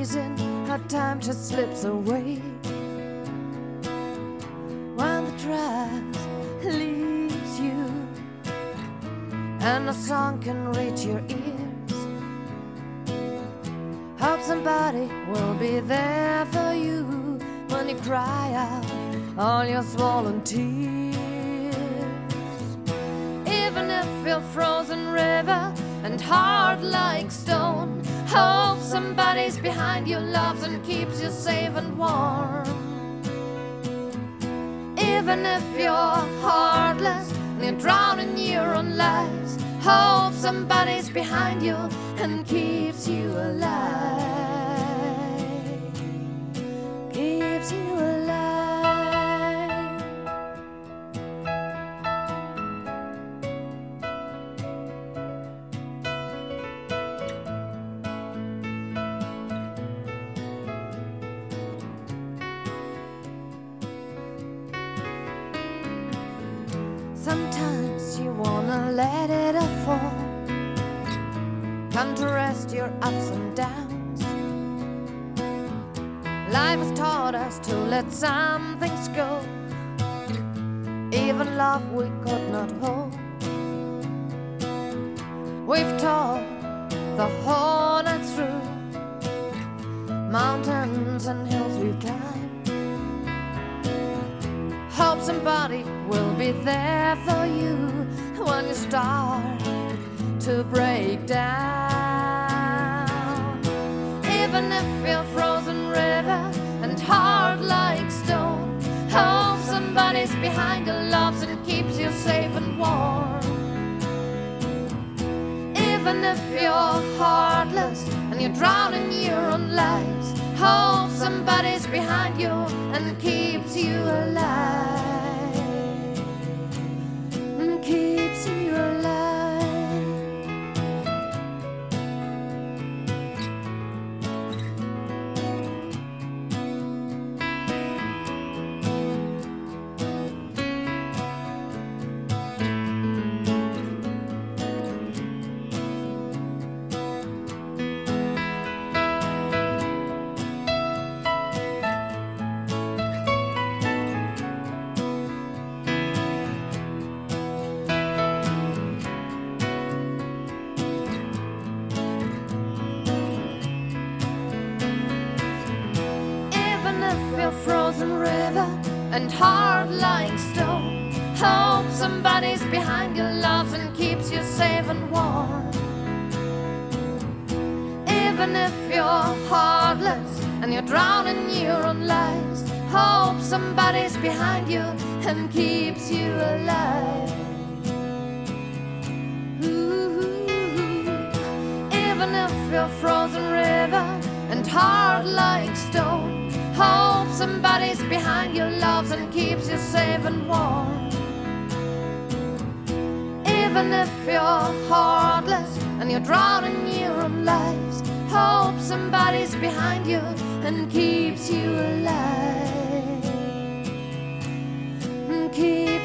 amazing how time just slips away when the trance leaves you and a song can reach your ears. Hope somebody will be there for you when you cry out all your swollen tears. Even if you're frozen river and hard like stone, hope somebody's behind you, loves and keeps you safe and warm. Even if you're heartless and you're drowning in your own lies, hope somebody's behind you and keeps you alive. Keeps you alive. Sometimes you wanna let it all fall, come to rest your ups and downs. Life has taught us to let some things go, even love we could not hold. We've talked the whole night through, mountains and hills we've climbed. Hope somebody will be there for you when you start to break down. Even if you're frozen river and hard like stone, hope somebody's behind you, loves and keeps you safe and warm. Even if you're heartless and you're drowning in your own lies, hope somebody's behind you and keeps you alive. And keeps you alive. Frozen river and hard like stone, hope somebody's behind you, loves and keeps you safe and warm. Even if you're heartless and you're drowning in your own lies, hope somebody's behind you and keeps you alive. Ooh, even if you're frozen river and hard like stone, hope somebody's behind you, loves and keeps you safe and warm. Even if you're heartless and you're drowning in your own lies, hope somebody's behind you and keeps you alive. And keeps